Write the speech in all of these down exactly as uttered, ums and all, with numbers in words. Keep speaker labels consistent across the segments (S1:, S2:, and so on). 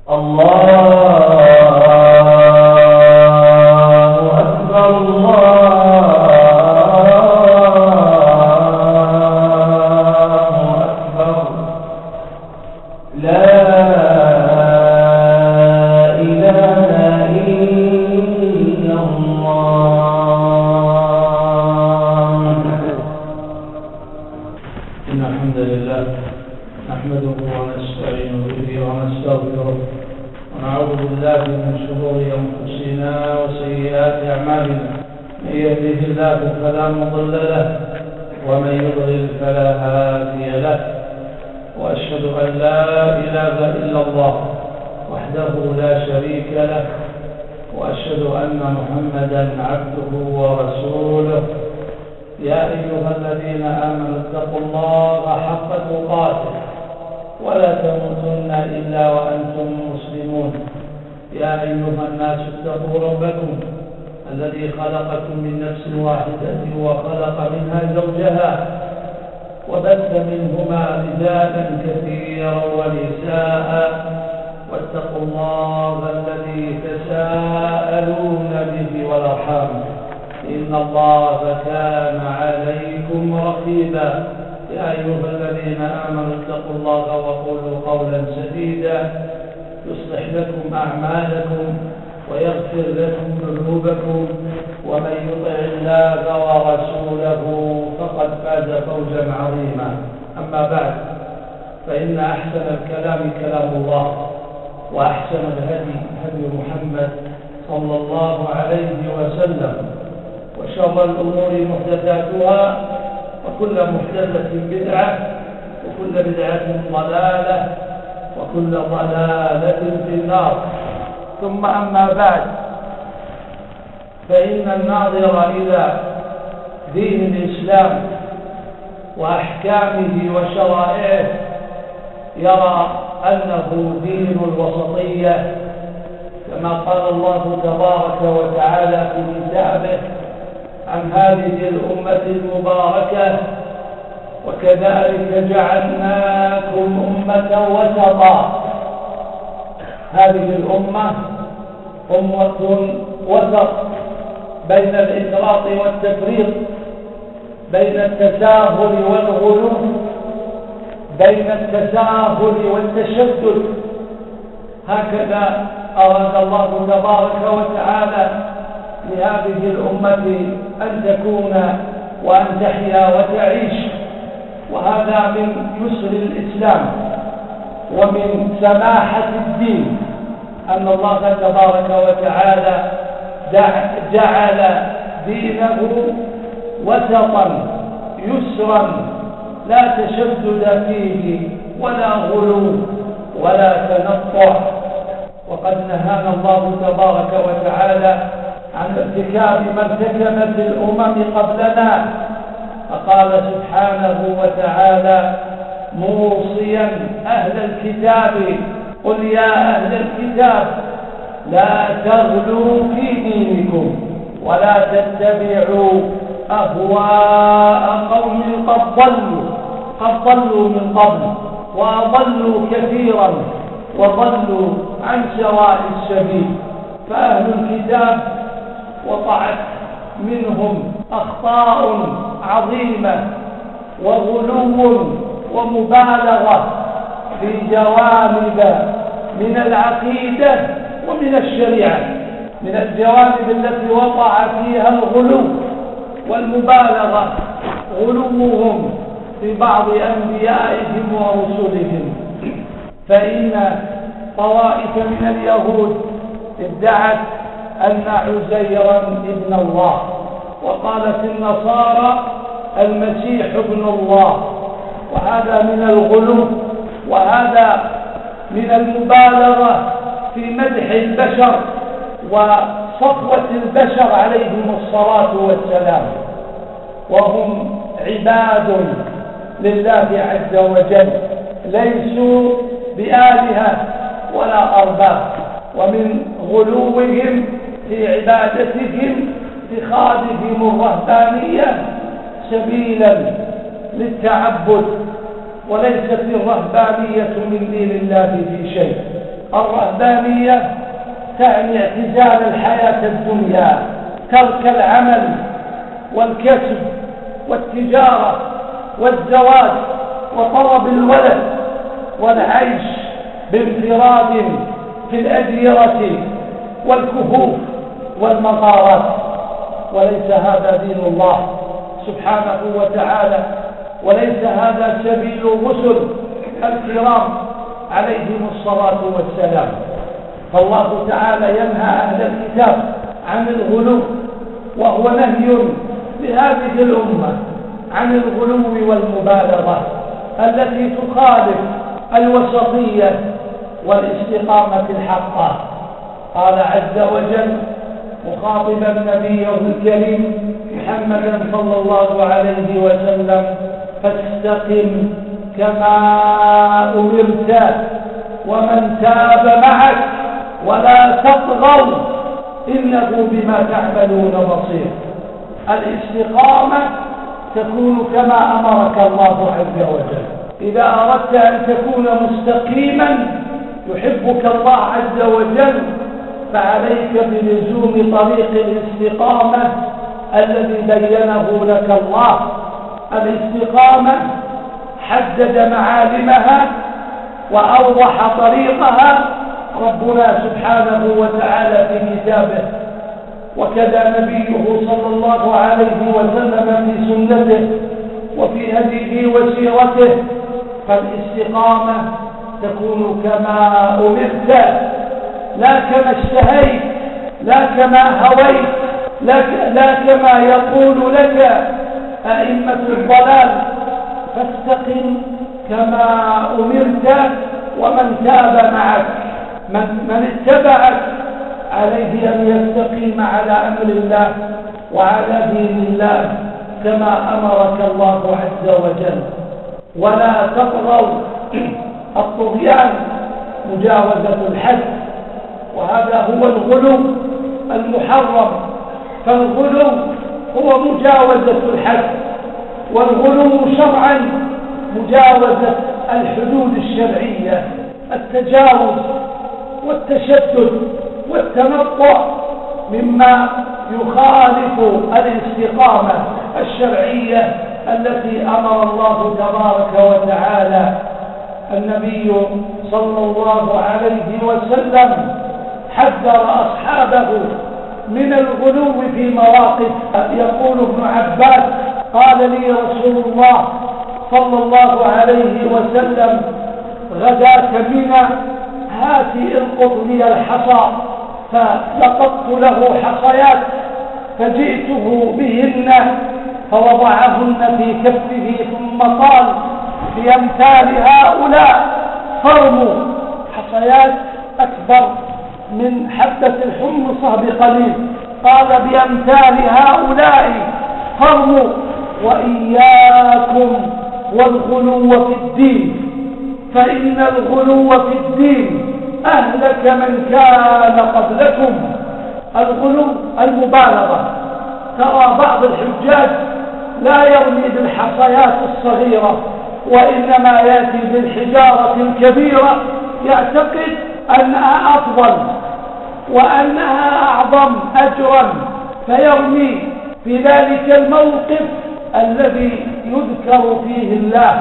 S1: الله أكبر الله أكبر لا إله إلا الله. إن الحمد لله نحمده ونستعين به ونستغفره ونعوذ بالله من شرور أنفسنا وسيئات أعمالنا. من يهده الله فلا مضل له ومن يضلل فلا هادي له، وأشهد أن لا إله إلا الله وحده لا شريك له، وأشهد أن محمدا عبده ورسوله. يا أيها الذين آمنوا اتقوا الله حق تقاته ولا تموتن إلا وأنتم مسلمون. يا أيها الناس اتقوا ربكم الذي خلقكم من نفس واحدة وخلق منها زوجها وبث منهما رجالا كثيرا ونساء، واتقوا الله الذي تساءلون به والأرحام إن الله كان عليكم رقيبا. يا أيها الذين آمنوا اتقوا الله وقولوا قولا سديدا يصلح لكم أعمالكم ويغفر لكم ذنوبكم، ومن يطع الله ورسوله فقد فاز فوزا عظيما. أما بعد، فإن أحسن الكلام كلام الله، وأحسن الهدي هدي محمد صلى الله عليه وسلم، وشر الأمور محدثاتها، وكل محدثة بدعة، وكل بدعة ضلالة، وكل ضلالة في النار. ثم أما بعد، فإن الناظر إلى دين الإسلام وأحكامه وشرائعه يرى أنه دين الوسطية، كما قال الله تبارك وتعالى في كتابه عن هذه الأمة المباركة: وكذلك جعلناكم أمة وسطا. هذه الأمة أمة وسط بين الإفراط والتفريط، بين التساهل والغلو، بين التساهل والتشدد. هكذا أراد الله تبارك وتعالى لهذه الأمة أن تكون وأن تحيا وتعيش. وهذا من يسر الإسلام ومن سماحة الدين أن الله تبارك وتعالى جعل دينه وسطا يسرا، لا تشدد فيه ولا غلو ولا تنطع. وقد نهانا الله تبارك وتعالى عن ارتكاب ما ارتكبت الأمم قبلنا، فقال سبحانه وتعالى موصيا أهل الكتاب: قل يا أهل الكتاب لا تغلوا في دينكم ولا تتبعوا أهواء قوم قد ضلوا قد ضلوا من قبل وأضلوا كثيرا وضلوا عن سواء السبيل. فأهل الكتاب وقعت منهم أخطاء عظيمة وغلو ومبالغة في جوانب من العقيدة ومن الشريعة. من الجوانب التي وقع فيها الغلو والمبالغة غلوهم في بعض أنبيائهم ورسلهم. فإن طوائف من اليهود ادعت أن عزيرا ابن الله، وقالت النصارى المسيح ابن الله. وهذا من الغلو، وهذا من المبالغة في مدح البشر وصفوة البشر عليهم الصلاة والسلام، وهم عباد لله عز وجل، ليسوا بآلهة ولا أرباب. ومن غلوهم في عبادتهم اتخاذهم الرهبانية سبيلا للتعبد، وليست الرهبانية من دين الله في شيء. الرهبانية تعني اعتزال الحياة الدنيا، ترك العمل والكسب والتجارة والزواج وطلب الولد والعيش بانفراد في الأديرة والكهوف والمغارات، وليس هذا دين الله سبحانه وتعالى، وليس هذا سبيل الرسل الكرام عليهم الصلاة والسلام. فالله تعالى ينهى أهل الكتاب عن الغلو، وهو نهي لهذه الأمة عن الغلو والمبالغة التي تخالف الوسطية والاستقامة الحقة. قال عز وجل مخاطبا نبيه الكريم محمدا صلى الله عليه وسلم: فاستقم كما أمرت ومن تاب معك ولا تطغوا إنه بما تعملون بصير. الاستقامة تكون كما أمرك الله عز وجل. إذا أردت أن تكون مستقيما يحبك الله عز وجل فعليك بلزوم طريق الاستقامة الذي بينه لك الله. الاستقامة حدد معالمها وأوضح طريقها ربنا سبحانه وتعالى في كتابه، وكذا نبيه صلى الله عليه وسلم في سنته وفي هديه وسيرته. فالاستقامة تكون كما أمرت، لا كما اشتهيت، لا كما هويت، لا كما يقول لك أئمة الضلال. فاستقم كما أمرت ومن تاب معك. من, من اتبعك عليه أن يستقيم على أمر الله وعلى دين الله كما أمرك الله عز وجل. ولا تطغوا. الطغيان مجاوزة الحد، وهذا هو الغلو المحرم. فالغلو هو مجاوزة الحد، والغلو شرعا مجاوزة الحدود الشرعية، التجاوز والتشدد والتنطع مما يخالف الاستقامة الشرعية التي أمر الله تبارك وتعالى. النبي صلى الله عليه وسلم حذر أصحابه من الغلو في مواقف. يقول ابن عباس: قال لي رسول الله صلى الله عليه وسلم: غداة منى هات القط لي الحصى، فلقطت له حصيات فجئته بهن فوضعهن في كفه ثم قال: بأمثال هؤلاء فرموا. حصيات أكبر من حبة الحمصة بقليل. قال: بأمثال هؤلاء فرموا، وإياكم والغلو في الدين، فإن الغلو في الدين أهلك من كان قبلكم. الغلو المبالغة. ترى بعض الحجاج لا يرمي بالحصيات الصغيرة، وإنما يأتي بالحجارة الكبيرة يعتقد أنها أفضل وأنها أعظم أجرا، فيرمي في ذلك الموقف الذي يذكر فيه الله.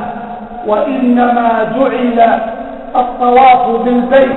S1: وإنما جعل الطواف بالبيت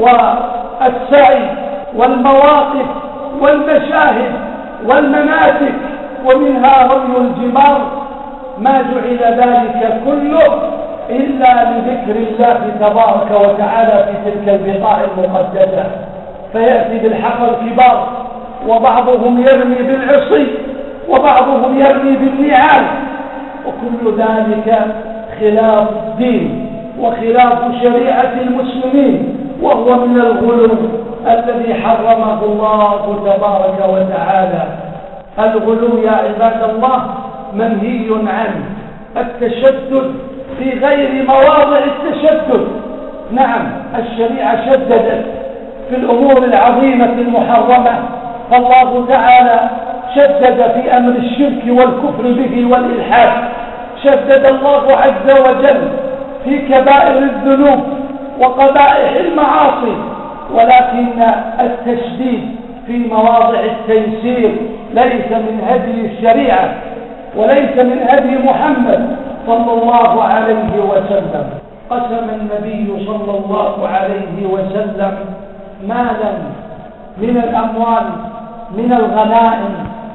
S1: والسعي والمواقف والمشاهد والمناسك ومنها رمي الجمار، ما جعل ذلك كله إلا لذكر الله تبارك وتعالى في تلك البقاع المقدسة. فيأتي بالحصى الكبار، وبعضهم يرمي بالعصي، وبعضهم يرمي بالنعال، وكل ذلك خلاف الدين وخلاف شريعة المسلمين، وهو من الغلو الذي حرمه الله تبارك وتعالى. الغلو يا عباد الله منهي عنه. التشدد في غير مواضع التشدد. نعم، الشريعة شددت في الأمور العظيمة المحرمة، فالله تعالى شدد في أمر الشرك والكفر به والإلحاد. شدد الله عز وجل في كبائر الذنوب وقبائح المعاصي، ولكن التشديد في مواضع التيسير ليس من هدي الشريعة وليس من هدي محمد صلى الله عليه وسلم. قسم النبي صلى الله عليه وسلم مالا من الأموال من الغنائم،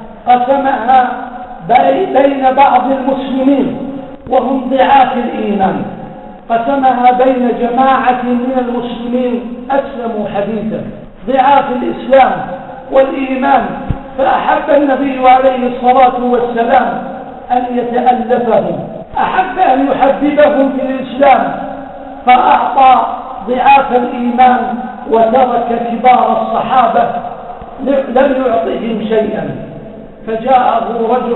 S1: قسمها بين بعض المسلمين وهم ضعاف الإيمان، قسمها بين جماعة من المسلمين أسلموا حديثا ضعاف الإسلام والإيمان، فأحب النبي عليه الصلاة والسلام أن يتألفهم، أحب أن يحببهم في الإسلام، فأعطى ضعاف الإيمان وترك كبار الصحابة لم يعطهم شيئا. فجاءه رجل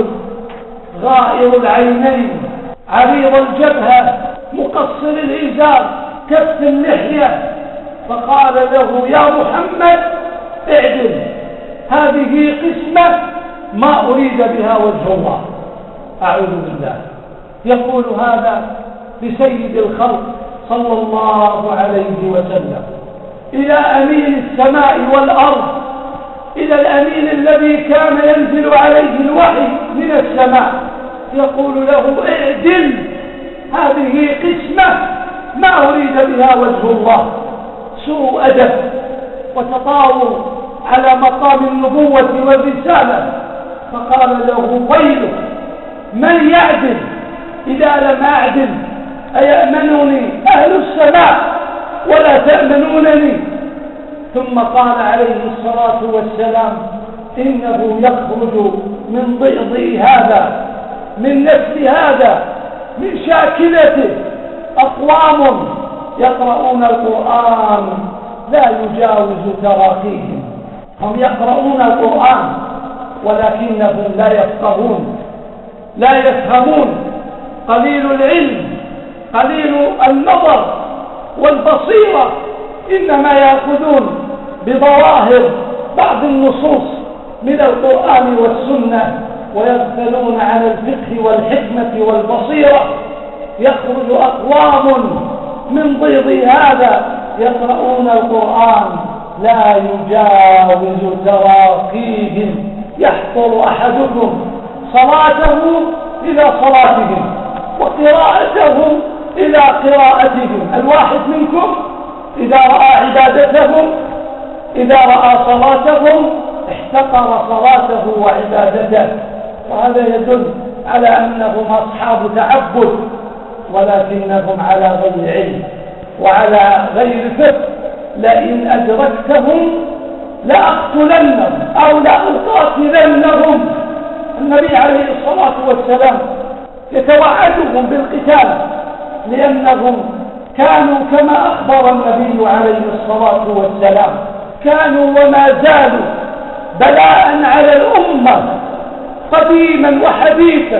S1: غائر العينين عريض الجبهة مقصر الإزار كف اللحية، فقال له: يا محمد اعدل، هذه قسمة ما أريد بها وجه الله. أعوذ بالله. يقول هذا لسيد الخلق صلى الله عليه وسلم، إلى أمين السماء والأرض، إلى الأمين الذي كان ينزل عليه الوحي من السماء، يقول له: اعدل، هذه قسمة ما أريد بها وجه الله. سوء أدب وتطاول على مقام النبوة والرسالة. فقال له: ويلك، من يعدل إذا لم أعدل؟ أيأمنني أهل السماء ولا تأمنونني؟ ثم قال عليه الصلاة والسلام: إنه يخرج من ضئضئ هذا، من نسل هذا، من شاكلته أقوام يقرؤون القرآن لا يجاوز تراقيهم. هم يقرؤون القرآن ولكنهم لا يفقهون لا يفهمون، قليل العلم، قليل النظر والبصيرة، إنما يأخذون بظواهر بعض النصوص من القرآن والسنة ويغفلون عن الفقه والحكمة والبصيرة. يخرج أقوام من ضيض هذا يقرؤون القرآن لا يجاوز تراقيهم، يحضر أحدكم صلاته إلى صلاتهم وقراءته إلى قراءتهم. الواحد منكم إذا رأى عبادتهم، إذا رأى صلاتهم احتقر صلاته وعبادته، وهذا يدل على أنهم أصحاب تعبد ولكنهم على غير علم وعلى غير فقه. لئن أدركتهم لأقتلنهم أو لأقاتلنهم. النبي عليه الصلاة والسلام يتوعدهم بالقتال لأنهم كانوا كما أخبر النبي عليه الصلاة والسلام كانوا وما زالوا بلاء على الأمة قديما وحديثا،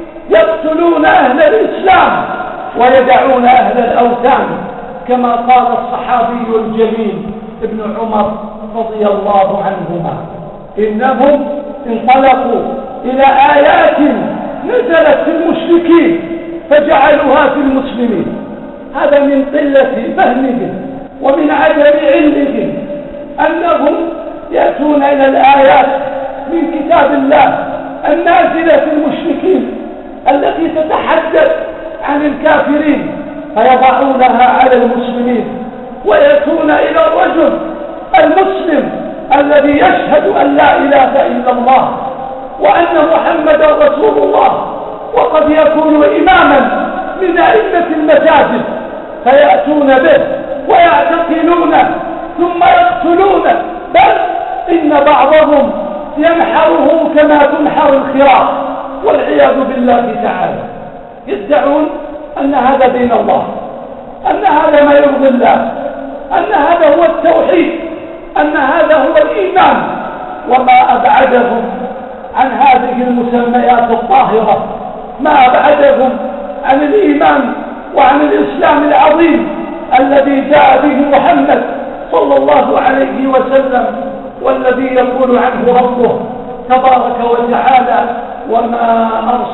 S1: يقتلون أهل الإسلام ويدعون أهل الأوثان، كما قال الصحابي الجليل ابن عمر رضي الله عنهما: إنهم انطلقوا إلى آيات نزلت في المشركين فجعلوها في المسلمين. هذا من قلة فهمهم ومن عدم علمهم، أنهم يأتون إلى الآيات من كتاب الله النازلة في المشركين التي تتحدث عن الكافرين فيضعونها على المسلمين، ويأتون إلى الرجل المسلم الذي يشهد أن لا إله إلا الله وأن محمدا رسول الله وقد يكون إماما من أئمة المساجد، فيأتون به ويعتقلونه ثم يقتلونه، بل إن بعضهم ينحره كما تنحر الخراف والعياذ بالله تعالى. يدعون أن هذا دين الله، أن هذا ما يرضي الله، أن هذا هو التوحيد، أن هذا هو الإيمان، وما أبعدهم عن هذه المسميات الطاهرة، ما أبعدهم عن الإيمان وعن الإسلام العظيم الذي جاء به محمد صلى الله عليه وسلم، والذي يقول عنه ربه تبارك وتعالى: وما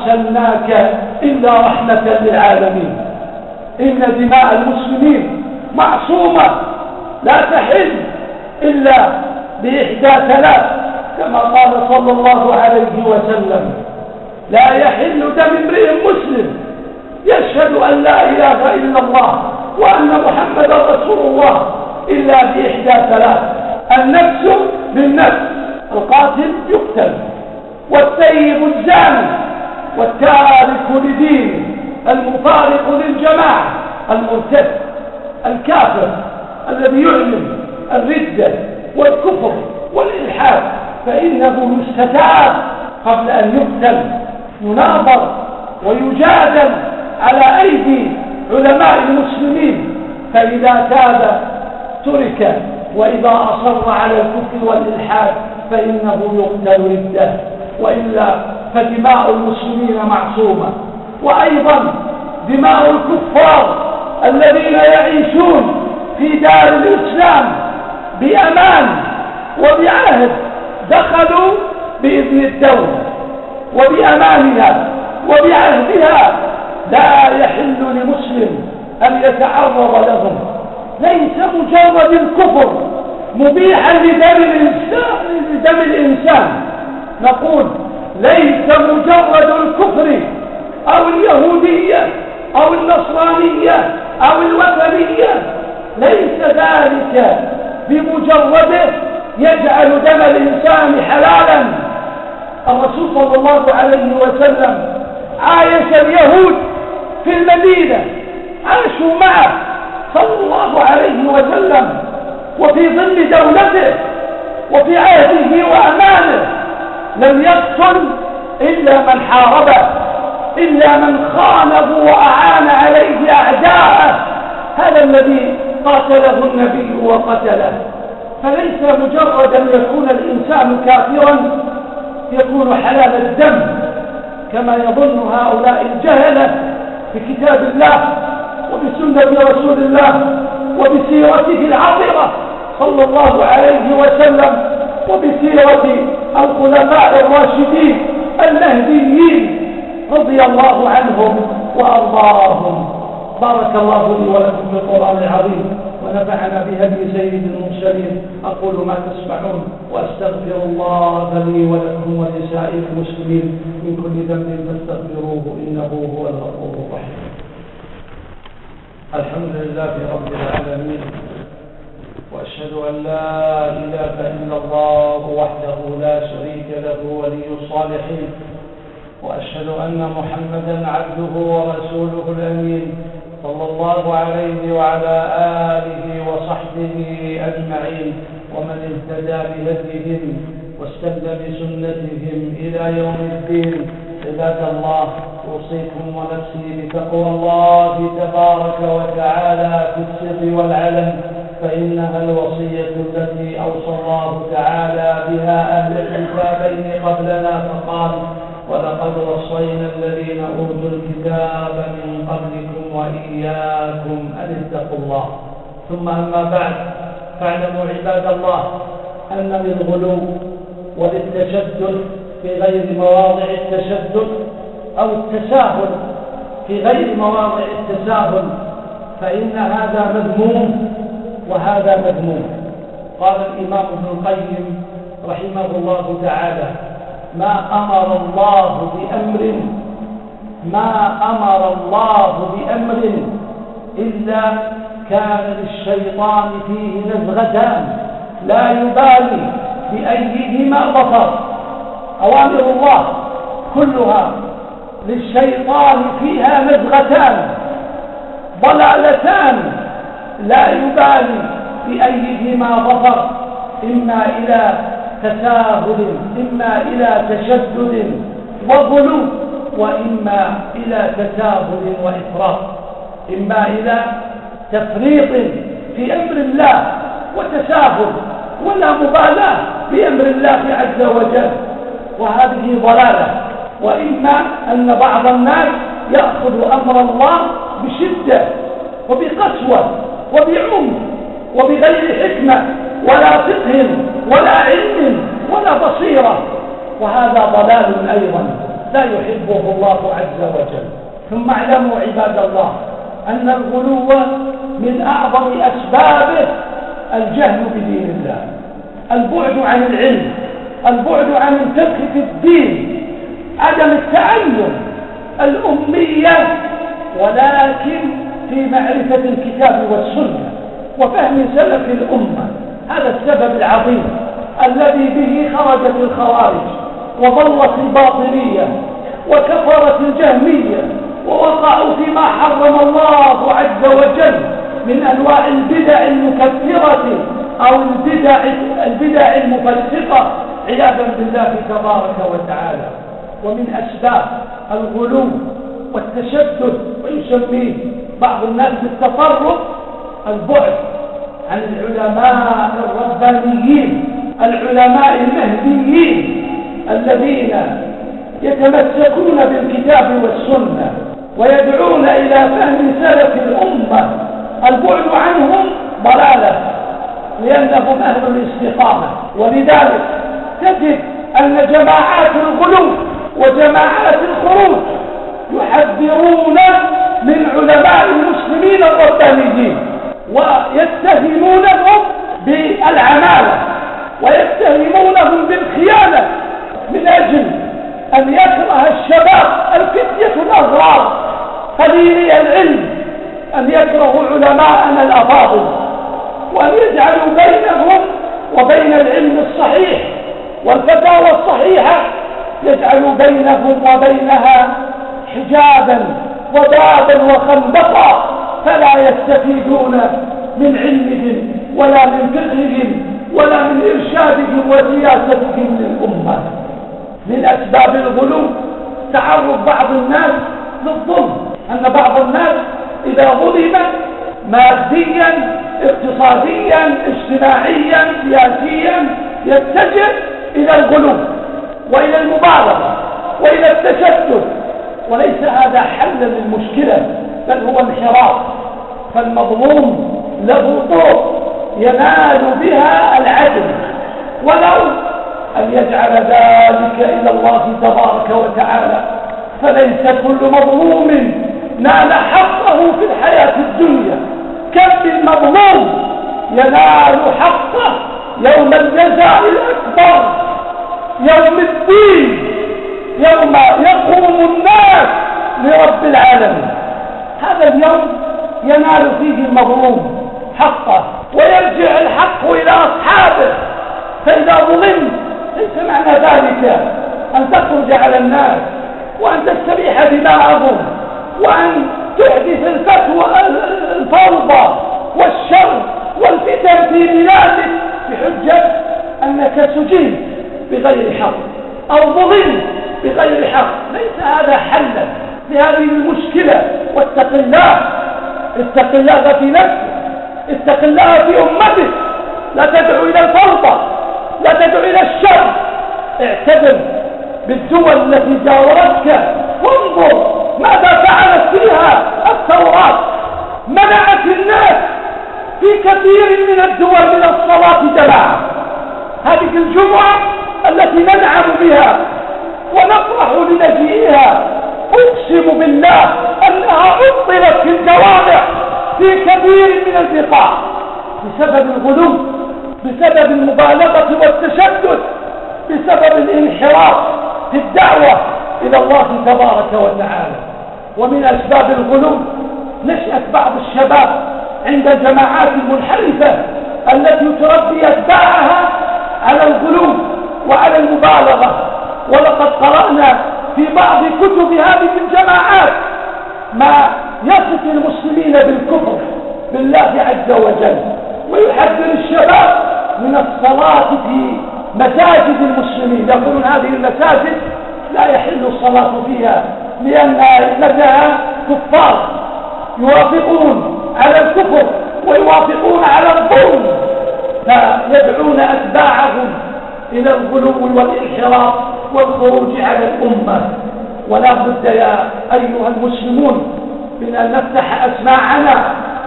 S1: أرسلناك إلا رحمة للعالمين. إن دماء المسلمين معصومة لا تحل إلا بإحدى ثلاث، كما قال صلى الله عليه وسلم: لا يحل دم امرئ مسلم يشهد أن لا إله إلا الله وأن محمدا رسول الله إلا بإحدى ثلاث: النفس بالنفس، القاتل يقتل، والسيب الزاني، والتارك لدينه، المفارق للجماعة، المرتد الكافر الذي يعلن الردة والكفر والإلحاد، فإنه يستتاب قبل أن يقتل، يناظر ويجادل على أيدي علماء المسلمين، فإذا تاب ترك، وإذا أصر على الكفر والإلحاد فإنه يقتل ردة، وإلا فدماء المسلمين معصومة. وأيضا دماء الكفار الذين يعيشون في دار الإسلام بأمان وبعهد، دخلوا بإذن الدولة وبأمانها وبعهدها، لا يحل لمسلم أن يتعرض لهم. ليس مجرد الكفر مبيحا لدم الإنسان, لدم الإنسان. نقول ليس مجرد الكفر أو اليهودية أو النصرانية أو الوثنية، ليس ذلك بمجرده يجعل دم الإنسان حلالا. الرسول صلى الله عليه وسلم عايش اليهود في المدينة، عاشوا معه صلى الله عليه وسلم وفي ظل دولته وفي عهده وأمانه، لم يقتل إلا من حاربه، إلا من خانه وأعان عليه أعداءه، هذا الذي قاتله النبي وقتله. فليس مجرد أن يكون الإنسان كافرا يكون حلال الدم كما يظن هؤلاء الجهلة بكتاب الله وبسنة رسول الله وبسيرته العطرة صلى الله عليه وسلم وبسيرة الخلفاء الراشدين المهديين رضي الله عنهم وأرضاهم. بارك الله لي ولكم في القرآن العظيم ونفعنا بهدي سيد المرسلين. أقول ما تسمعون وأستغفر الله لي ولكم ولسائر المسلمين من كل ذنب فاستغفروه إنه هو الغفور الرحيم. الحمد لله رب العالمين، وأشهد أن لا إله إلا الله وحده لا شريك له ولي الصالحين، وأشهد أن محمدا عبده ورسوله الأمين صلى الله عليه وعلى آله وصحبه أجمعين، ومن اهتدى بهديهم واستنى بسنتهم إلى يوم الدين. عباد الله، أوصيكم ونفسي بتقوى الله تبارك وتعالى في السر والعلن، فإنها الوصية التي أوصى الله تعالى بها أهل الكتابين قبلنا، فقال: ولقد وصينا الذين أوتوا الكتاب من قبلكم وإياكم أن اتقوا الله. ثم أما بعد، فاعلموا عباد الله أن للغلو وللتشدد في غير مواضع التشدد أو التساهل في غير مواضع التساهل، فإن هذا مذموم وهذا مذموم. قال الإمام ابن القيم رحمه الله تعالى: ما أمر الله بأمر ما أمر الله بأمر إلا كان للشيطان فيه نزغتان لا يبالي بأيهما بطر. أوامر الله كلها للشيطان فيها نزغتان ضلالتان لا يبالي بأيهما بطر، إما إلى تساهل، إما إلى تشدد وغلو، وإما إلى تساهل وإفراط، إما إلى تفريط في أمر الله وتساهل ولا مبالاة بأمر الله عز وجل، وهذه ضلالة. وإما أن بعض الناس يأخذ أمر الله بشدة وبقسوة وبعنف وبغير حكمة ولا فقه ولا علم ولا بصيرة، وهذا ضلال أيضا لا يحبه الله عز وجل. ثم اعلموا عباد الله أن الغلو من أعظم أسبابه الجهل بدين الله، البعد عن العلم، البعد عن الفقه في الدين، عدم التعلم، الأمية، ولكن في معرفة الكتاب والسنة وفهم سلف الأمة. هذا السبب العظيم الذي به خرجت الخوارج وضلت الباطنية وكفرت الجهمية ووقعوا فيما حرم الله عز وجل من أنواع البدع المكفرة أو البدع, البدع المفسقة عياذا بالله تبارك وتعالى. ومن أسباب الغلو والتشدد ويسميه بعض الناس بالتفرق البعد عن العلماء الربانيين، العلماء المهديين الذين يتمسكون بالكتاب والسنة ويدعون إلى فهم سلف الأمة. البعد عنهم ضلالة لأنهم أهل الاستقامة، ولذلك تجد أن جماعات الغلو وجماعات الخروج يحذرون من علماء المسلمين الربانيين ويتهمونهم بالعمالة ويتهمونهم بالخيانة من أجل أن يكره الشباب الفتية الأصغار قليلي العلم أن يكرهوا علماءنا الأفاضل وأن يجعلوا بينهم وبين العلم الصحيح والفتاوى الصحيحة يجعلوا بينهم وبينها حجابا وبابا وخندقا، فلا يستفيدون من علمهم ولا من فقههم ولا من إرشادهم وسياستهم للأمة. من أسباب الغلو تعرض بعض الناس للظلم، أن بعض الناس إذا ظلم ماديا اقتصاديا اجتماعيا سياسيا يتجه إلى الغلو وإلى المبالغة وإلى التشدد، وليس هذا حلا للمشكلة بل هو انحراف. فالمظلوم له طرق ينال بها العدل، ولو أن يجعل ذلك إلى الله تبارك وتعالى، فليس كل مظلوم نال حقه في الحياة الدنيا. كم من مظلوم ينال حقه يوم الجزاء الأكبر، يوم الدين، يوم يقوم الناس لرب العالمين. هذا اليوم ينال فيه المظلوم حقه ويرجع الحق إلى أصحابه. فإذا ظلمت ليس معنى ذلك أن تخرج على الناس وأن تستبيح دماءهم وأن تحدث الفتوى الفوضى والشر والفتن في بلادك بحجة أنك سجنت بغير حق أو ظلمت بغير حق. ليس هذا حلا لهذه المشكلة. واتق الله، اتق الله في نفسك، اتق الله في أمتك، لا تدعو إلى الفوضى، لا تدعو إلى الشر. اعتبر بالدول التي جاورتك وانظر ماذا فعلت فيها الثورات. منعت الناس في كثير من الدول من الصلاة جماعة. هذه الجمعة التي ننعم بها ونفرح لنجيئها أقسم بالله أنها عطلت في الجوامع في كثير من البقاع بسبب الغلو، بسبب المبالغة والتشدد، بسبب الانحراف في الدعوة إلى الله تبارك وتعالى. ومن أسباب الغلو نشأة بعض الشباب عند الجماعات المنحرفة التي تربي أتباعها على الغلو وعلى المبالغة. ولقد قرأنا في بعض كتب هذه الجماعات ما يصف المسلمين بالكفر بالله عز وجل، ويحذر الشباب من الصلاة في مساجد المسلمين. يقولون هذه المساجد لا يحل الصلاة فيها لأن لها كفار يوافقون على الكفر ويوافقون على الظلم، فيدعون أتباعهم إلى الغلو والانحراف والخروج على الأمة. ولا بد يا أيها المسلمون من أن نفتح أسماعنا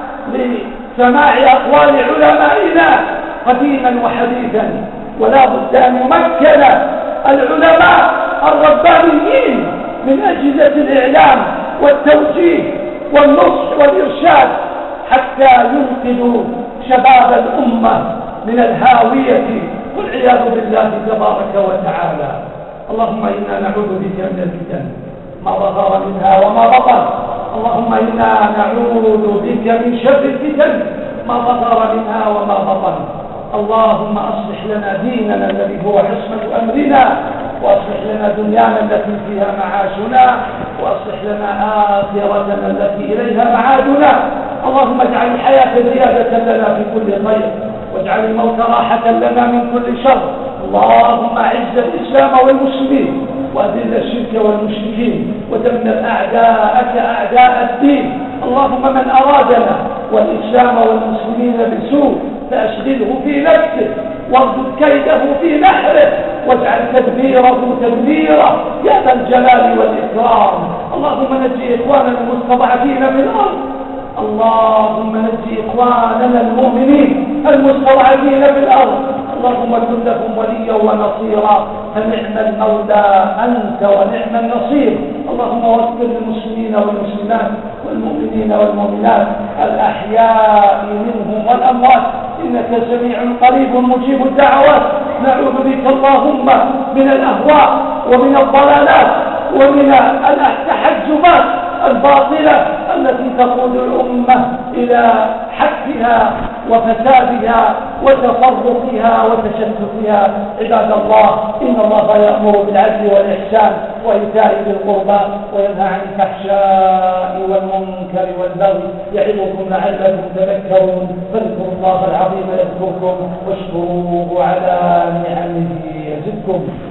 S1: لسماع أقوال علمائنا قديما وحديثا، ولا بد أن يمكن العلماء الربانيين من أجهزة الإعلام والتوجيه والنصح والإرشاد حتى ينقذوا شباب الأمة من الهاوية والعياذ بالله تبارك وتعالى. اللهم إنا نعوذ بك من الفتن ما ظهر منها وما بطن. اللهم إنا نعوذ بك من شر الفتن ما ظهر منها وما بطن. اللهم أصلح لنا ديننا الذي هو عصمة أمرنا، وأصلح لنا دنيانا التي فيها معاشنا، وأصلح لنا آخرتنا التي إليها معادنا. اللهم اجعل الحياة زيادة لنا في كل خير، واجعل الموت راحة لنا من كل شر. اللهم أعز الإسلام والمسلمين، وأذل الشرك والمشركين، ودمر أعداءك أعداء الدين. اللهم من أرادنا والإسلام والمسلمين بسوء فأشغله في نفسه، واردد كيده في نحره، واجعل تدبيره تدميره يا ذا الجلال والإكرام. اللهم نجي إخواننا المستضعفين في الأرض. اللهم نجي إخواننا المؤمنين المستضعفين في الأرض. اللهم كن لهم وليا ونصيرا، فنعم المولى أنت ونعم النصير. اللهم واغفر للمسلمين والمسلمات والمؤمنين والمؤمنات الأحياء منهم والأموات، إنك سميع قريب مجيب الدعوات. نعوذ بك اللهم من الأهواء ومن الضلالات ومن التحجبات الباطلة التي تقود الأمة إلى حدها وفسادها وتفرقها وتشتتها. عباد الله، إن الله يأمر بالعدل والإحسان وإيتاء ذي القربى وينهى عن الفحشاء والمنكر والبغي يعظكم لعلكم تذكرون. فاذكروا الله العظيم يذكركم واشكروه على نعمه يزدكم.